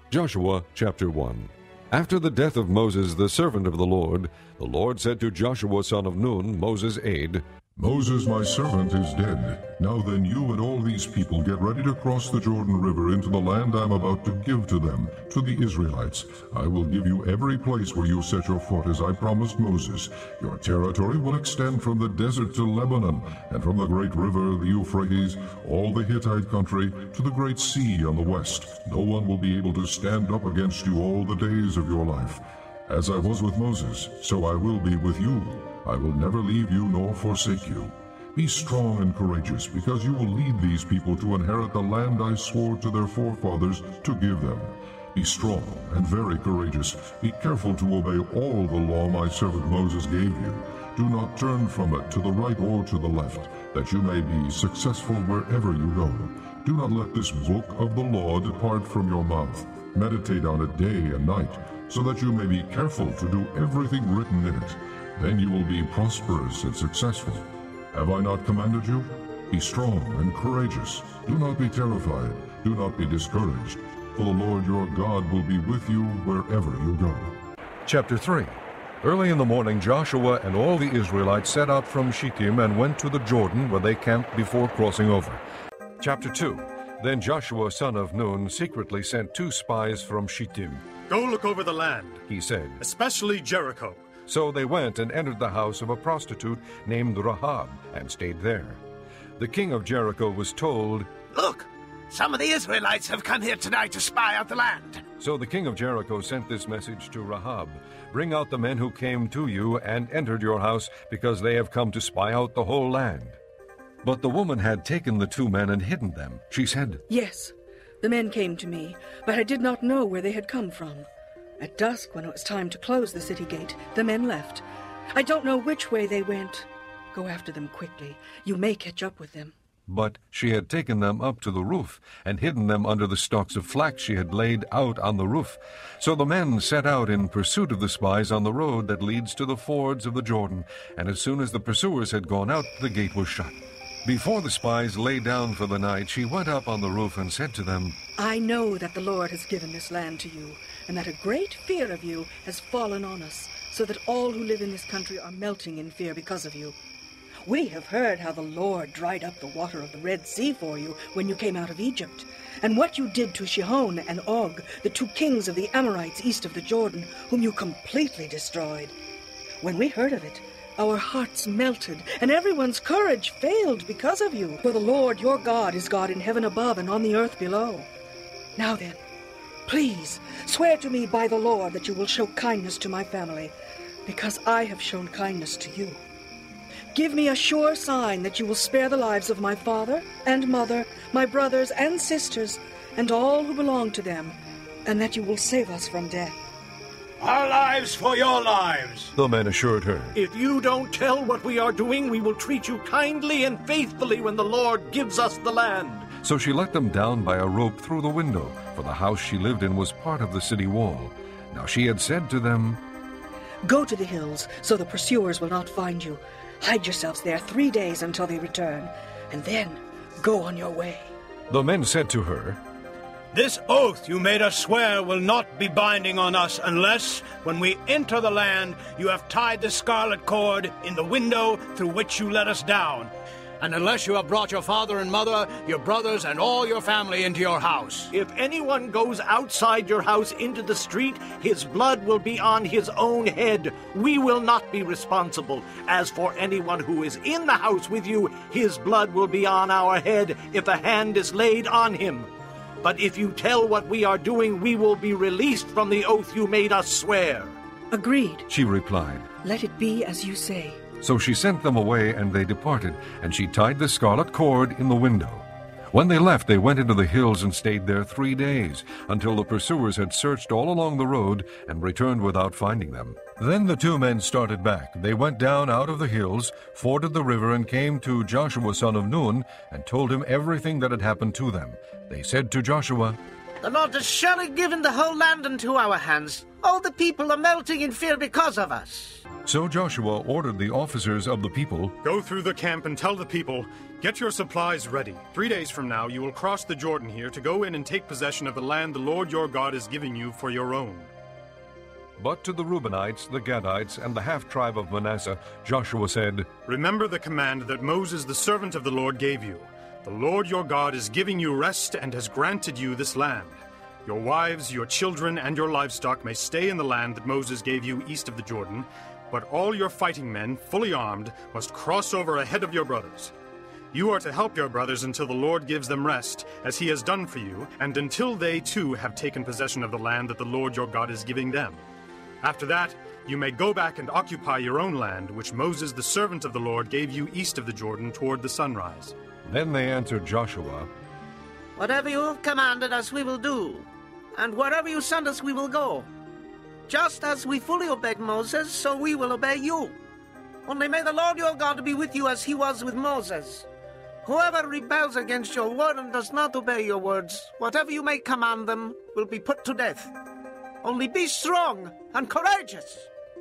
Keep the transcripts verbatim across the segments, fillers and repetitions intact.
Joshua chapter one. After the death of Moses the servant of the Lord, the Lord said to Joshua son of Nun, Moses' aide, Moses, my servant, is dead. Now then you and all these people get ready to cross the Jordan River into the land I am about to give to them, to the Israelites. I will give you every place where you set your foot, as I promised Moses. Your territory will extend from the desert to Lebanon, and from the great river, the Euphrates, all the Hittite country, to the great sea on the west. No one will be able to stand up against you all the days of your life. As I was with Moses, so I will be with you. I will never leave you nor forsake you. Be strong and courageous, because you will lead these people to inherit the land I swore to their forefathers to give them. Be strong and very courageous. Be careful to obey all the law my servant Moses gave you. Do not turn from it to the right or to the left, that you may be successful wherever you go. Do not let this book of the law depart from your mouth. Meditate on it day and night, so that you may be careful to do everything written in it. Then you will be prosperous and successful. Have I not commanded you? Be strong and courageous. Do not be terrified. Do not be discouraged. For the Lord your God will be with you wherever you go. Chapter three. Early in the morning Joshua and all the Israelites set out from Shittim and went to the Jordan, where they camped before crossing over. Chapter two. Then Joshua son of Nun secretly sent two spies from Shittim. Go look over the land, he said, especially Jericho. So they went and entered the house of a prostitute named Rahab, and stayed there. The king of Jericho was told, Look, some of the Israelites have come here tonight to spy out the land. So the king of Jericho sent this message to Rahab, Bring out the men who came to you and entered your house, because they have come to spy out the whole land. But the woman had taken the two men and hidden them. She said, Yes, the men came to me, but I did not know where they had come from. At dusk, when it was time to close the city gate, the men left. I don't know which way they went. Go after them quickly. You may catch up with them. But she had taken them up to the roof, and hidden them under the stalks of flax she had laid out on the roof. So the men set out in pursuit of the spies on the road that leads to the fords of the Jordan, and as soon as the pursuers had gone out, the gate was shut. Before the spies lay down for the night, she went up on the roof and said to them, I know that the Lord has given this land to you, and that a great fear of you has fallen on us, so that all who live in this country are melting in fear because of you. We have heard how the Lord dried up the water of the Red Sea for you when you came out of Egypt, and what you did to Sihon and Og, the two kings of the Amorites east of the Jordan, whom you completely destroyed. When we heard of it, our hearts melted, and everyone's courage failed because of you. For the Lord your God is God in heaven above and on the earth below. Now then, please swear to me by the Lord that you will show kindness to my family, because I have shown kindness to you. Give me a sure sign that you will spare the lives of my father and mother, my brothers and sisters, and all who belong to them, and that you will save us from death. Our lives for your lives, the men assured her. If you don't tell what we are doing, we will treat you kindly and faithfully when the Lord gives us the land. So she let them down by a rope through the window, for the house she lived in was part of the city wall. Now she had said to them, Go to the hills, so the pursuers will not find you. Hide yourselves there three days until they return, and then go on your way. The men said to her, This oath you made us swear will not be binding on us unless, when we enter the land, you have tied the scarlet cord in the window through which you let us down, and unless you have brought your father and mother, your brothers, and all your family into your house. If anyone goes outside your house into the street, his blood will be on his own head. We will not be responsible. As for anyone who is in the house with you, his blood will be on our head if a hand is laid on him. But if you tell what we are doing, we will be released from the oath you made us swear. Agreed, she replied. Let it be as you say. So she sent them away, and they departed, and she tied the scarlet cord in the window. When they left, they went into the hills and stayed there three days, until the pursuers had searched all along the road and returned without finding them. Then the two men started back. They went down out of the hills, forded the river, and came to Joshua son of Nun, and told him everything that had happened to them. They said to Joshua, The Lord has surely given the whole land into our hands. All the people are melting in fear because of us. So Joshua ordered the officers of the people, Go through the camp and tell the people, get your supplies ready. Three days from now you will cross the Jordan here to go in and take possession of the land the Lord your God is giving you for your own. But to the Reubenites, the Gadites, and the half-tribe of Manasseh, Joshua said, Remember the command that Moses the servant of the Lord gave you. The Lord your God is giving you rest and has granted you this land. Your wives, your children, and your livestock may stay in the land that Moses gave you east of the Jordan, but all your fighting men, fully armed, must cross over ahead of your brothers. You are to help your brothers until the Lord gives them rest, as he has done for you, and until they too have taken possession of the land that the Lord your God is giving them. After that, you may go back and occupy your own land, which Moses the servant of the Lord gave you east of the Jordan toward the sunrise. Then they answered Joshua, Whatever you have commanded us we will do, and wherever you send us we will go. Just as we fully obeyed Moses, so we will obey you. Only may the Lord your God be with you as he was with Moses. Whoever rebels against your word and does not obey your words, whatever you may command them, will be put to death. Only be strong and courageous.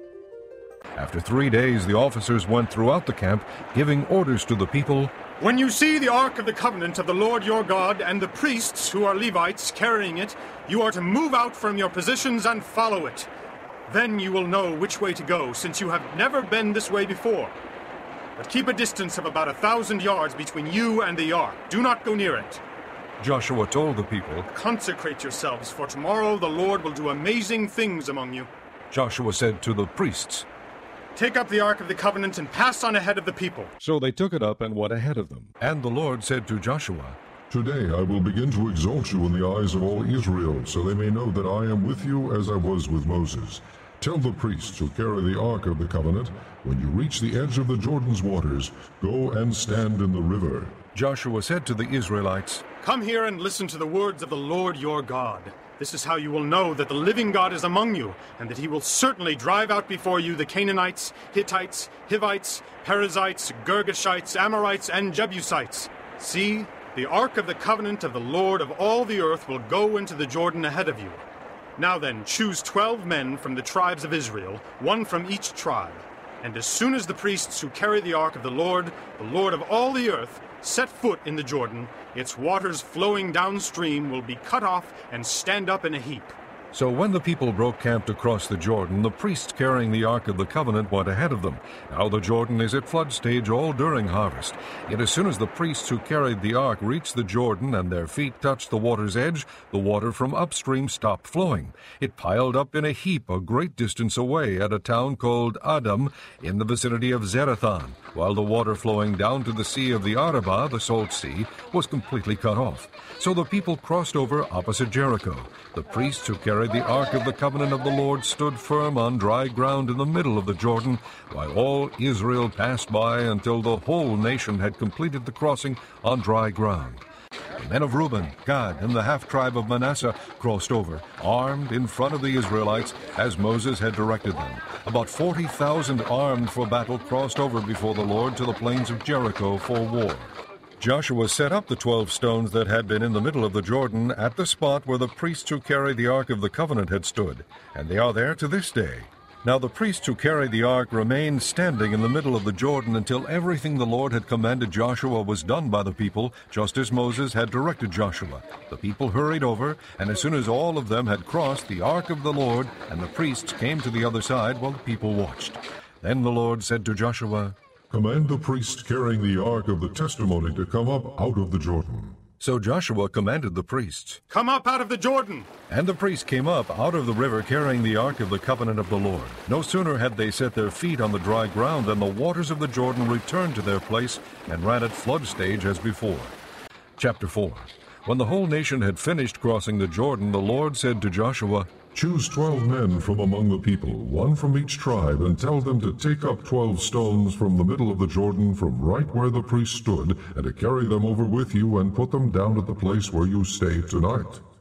After three days the officers went throughout the camp, giving orders to the people, When you see the ark of the covenant of the Lord your God and the priests who are Levites carrying it, you are to move out from your positions and follow it. Then you will know which way to go, since you have never been this way before. But keep a distance of about a thousand yards between you and the ark. Do not go near it. Joshua told the people, Consecrate yourselves, for tomorrow the Lord will do amazing things among you. Joshua said to the priests, Take up the ark of the covenant and pass on ahead of the people. So they took it up and went ahead of them. And the Lord said to Joshua, Today I will begin to exalt you in the eyes of all Israel, so they may know that I am with you as I was with Moses. Tell the priests who carry the ark of the covenant, when you reach the edge of the Jordan's waters, go and stand in the river. Joshua said to the Israelites, Come here and listen to the words of the Lord your God. This is how you will know that the living God is among you, and that he will certainly drive out before you the Canaanites, Hittites, Hivites, Perizzites, Girgashites, Amorites, and Jebusites. See, the ark of the covenant of the Lord of all the earth will go into the Jordan ahead of you. Now then, choose twelve men from the tribes of Israel, one from each tribe. And as soon as the priests who carry the ark of the Lord, the Lord of all the earth, set foot in the Jordan, its waters flowing downstream will be cut off and stand up in a heap. So when the people broke camp to cross the Jordan, the priests carrying the Ark of the Covenant went ahead of them. Now the Jordan is at flood stage all during harvest. Yet as soon as the priests who carried the Ark reached the Jordan and their feet touched the water's edge, the water from upstream stopped flowing. It piled up in a heap a great distance away at a town called Adam in the vicinity of Zarethan, while the water flowing down to the sea of the Arabah, the Salt Sea, was completely cut off. So the people crossed over opposite Jericho. The priests who carried the Ark of the Covenant of the Lord stood firm on dry ground in the middle of the Jordan, while all Israel passed by until the whole nation had completed the crossing on dry ground. The men of Reuben, Gad, and the half-tribe of Manasseh crossed over, armed in front of the Israelites, as Moses had directed them. About forty thousand armed for battle crossed over before the Lord to the plains of Jericho for war. Joshua set up the twelve stones that had been in the middle of the Jordan at the spot where the priests who carried the Ark of the Covenant had stood, and they are there to this day. Now the priests who carried the ark remained standing in the middle of the Jordan until everything the Lord had commanded Joshua was done by the people, just as Moses had directed Joshua. The people hurried over, and as soon as all of them had crossed, the ark of the Lord and the priests came to the other side while the people watched. Then the Lord said to Joshua, Command the priests carrying the ark of the testimony to come up out of the Jordan. So Joshua commanded the priests, Come up out of the Jordan! And the priests came up out of the river carrying the ark of the covenant of the Lord. No sooner had they set their feet on the dry ground than the waters of the Jordan returned to their place and ran at flood stage as before. Chapter four. When the whole nation had finished crossing the Jordan, the Lord said to Joshua, Choose twelve men from among the people, one from each tribe, and tell them to take up twelve stones from the middle of the Jordan, from right where the priest stood, and to carry them over with you and put them down at the place where you stay tonight.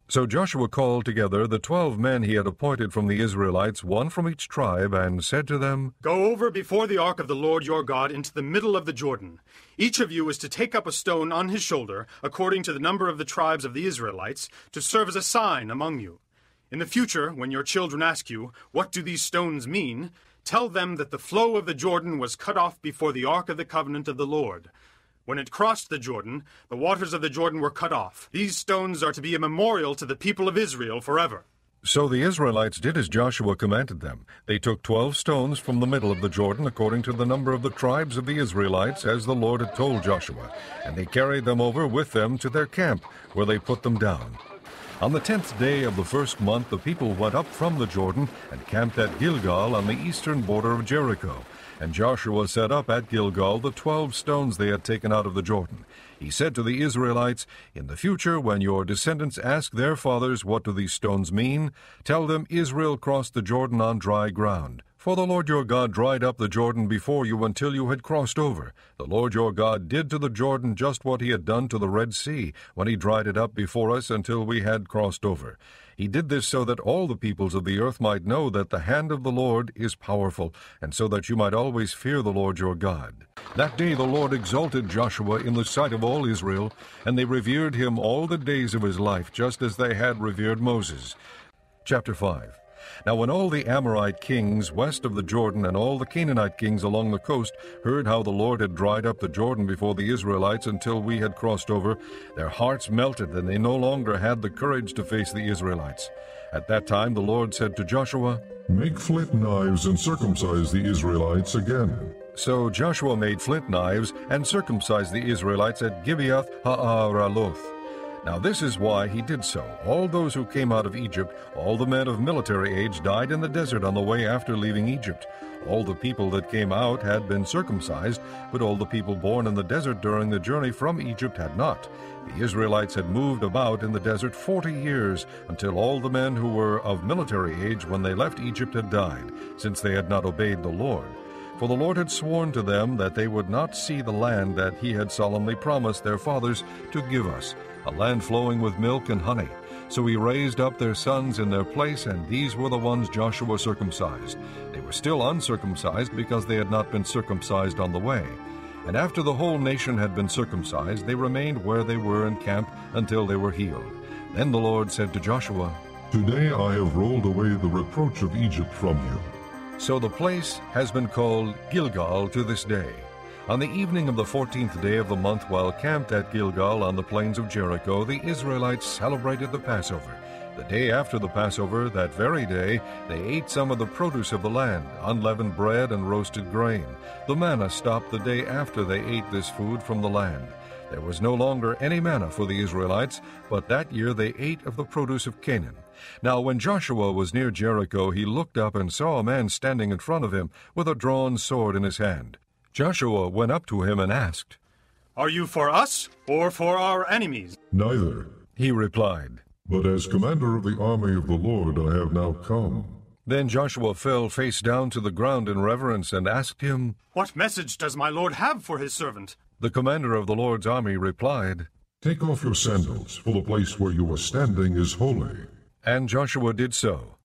So Joshua called together the twelve men he had appointed from the Israelites, one from each tribe, and said to them, Go over before the ark of the Lord your God into the middle of the Jordan. Each of you is to take up a stone on his shoulder, according to the number of the tribes of the Israelites, to serve as a sign among you. In the future, when your children ask you, What do these stones mean? Tell them that the flow of the Jordan was cut off before the ark of the covenant of the Lord. When it crossed the Jordan, the waters of the Jordan were cut off. These stones are to be a memorial to the people of Israel forever. So the Israelites did as Joshua commanded them. They took twelve stones from the middle of the Jordan, according to the number of the tribes of the Israelites, as the Lord had told Joshua, and they carried them over with them to their camp, where they put them down. On the tenth day of the first month, the people went up from the Jordan and camped at Gilgal on the eastern border of Jericho. And Joshua set up at Gilgal the twelve stones they had taken out of the Jordan. He said to the Israelites, In the future, when your descendants ask their fathers, What do these stones mean? Tell them Israel crossed the Jordan on dry ground. For the Lord your God dried up the Jordan before you until you had crossed over. The Lord your God did to the Jordan just what he had done to the Red Sea, when he dried it up before us until we had crossed over. He did this so that all the peoples of the earth might know that the hand of the Lord is powerful, and so that you might always fear the Lord your God. That day the Lord exalted Joshua in the sight of all Israel, and they revered him all the days of his life, just as they had revered Moses. Chapter five. Now when all the Amorite kings west of the Jordan and all the Canaanite kings along the coast heard how the Lord had dried up the Jordan before the Israelites until we had crossed over, their hearts melted, and they no longer had the courage to face the Israelites. At that time the Lord said to Joshua, Make flint knives and circumcise the Israelites again. So Joshua made flint knives and circumcised the Israelites at Gibeath Ha'araloth. Now this is why he did so. All those who came out of Egypt, all the men of military age, died in the desert on the way after leaving Egypt. All the people that came out had been circumcised, but all the people born in the desert during the journey from Egypt had not. The Israelites had moved about in the desert forty years, until all the men who were of military age when they left Egypt had died, since they had not obeyed the Lord. For the Lord had sworn to them that they would not see the land that he had solemnly promised their fathers to give us, a land flowing with milk and honey. So he raised up their sons in their place, and these were the ones Joshua circumcised. They were still uncircumcised because they had not been circumcised on the way. And after the whole nation had been circumcised, they remained where they were encamped until they were healed. Then the Lord said to Joshua, Today I have rolled away the reproach of Egypt from you. So the place has been called Gilgal to this day. On the evening of the fourteenth day of the month, while camped at Gilgal on the plains of Jericho, the Israelites celebrated the Passover. The day after the Passover, that very day, they ate some of the produce of the land, unleavened bread and roasted grain. The manna stopped the day after they ate this food from the land. There was no longer any manna for the Israelites, but that year they ate of the produce of Canaan. Now when Joshua was near Jericho, he looked up and saw a man standing in front of him with a drawn sword in his hand. Joshua went up to him and asked, Are you for us or for our enemies? Neither. He replied, But as commander of the army of the Lord I have now come. Then Joshua fell face down to the ground in reverence and asked him, What message does my Lord have for his servant? The commander of the Lord's army replied, Take off your sandals, for the place where you are standing is holy. And Joshua did so.